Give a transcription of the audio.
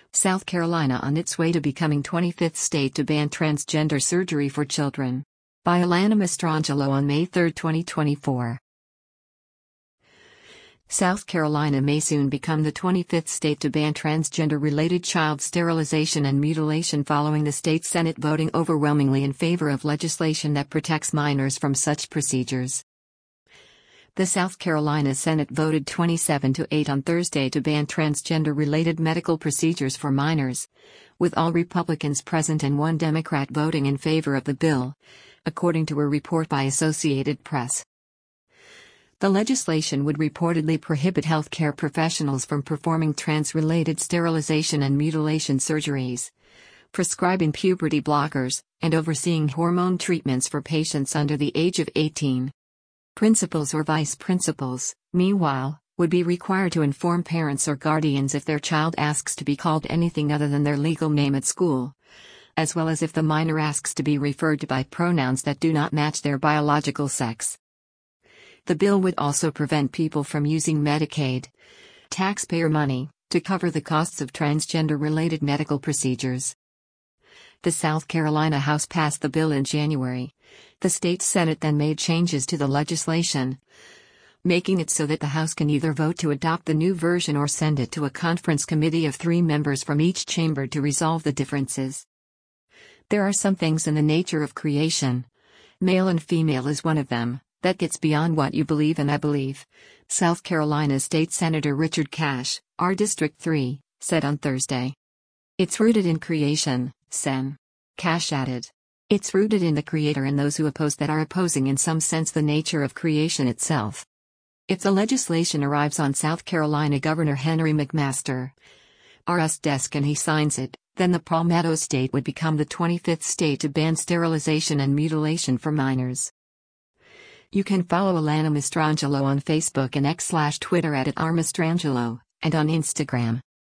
South Carolina on its way to becoming 25th state to ban transgender surgery for children. By Alana Mastrangelo on May 3, 2024. South Carolina may soon become the 25th state to ban transgender-related child sterilization and mutilation following the state Senate voting overwhelmingly in favor of legislation that protects minors from such procedures. The South Carolina Senate voted 27-8 on Thursday to ban transgender-related medical procedures for minors, with all Republicans present and one Democrat voting in favor of the bill, according to a report by Associated Press. The legislation would reportedly prohibit healthcare professionals from performing trans-related sterilization and mutilation surgeries, prescribing puberty blockers, and overseeing hormone treatments for patients under the age of 18. Principals or vice principals, meanwhile, would be required to inform parents or guardians if their child asks to be called anything other than their legal name at school, as well as if the minor asks to be referred to by pronouns that do not match their biological sex. The bill would also prevent people from using Medicaid, taxpayer money, to cover the costs of transgender-related medical procedures. The South Carolina House passed the bill in January. The state Senate then made changes to the legislation, making it so that the House can either vote to adopt the new version or send it to a conference committee of 3 members from each chamber to resolve the differences. There are some things in the nature of creation, male and female is one of them, that gets beyond what you believe and I believe, South Carolina State Senator Richard Cash, R. District 3, said on Thursday. It's rooted in creation, Sen. Cash added. It's rooted in the Creator, and those who oppose that are opposing in some sense the nature of creation itself. If the legislation arrives on South Carolina Governor Henry McMaster, R.S. desk, and he signs it, then the Palmetto State would become the 25th state to ban sterilization and mutilation for minors. You can follow Alana Mastrangelo on Facebook and X/Twitter at @rmastrangelo, and on Instagram.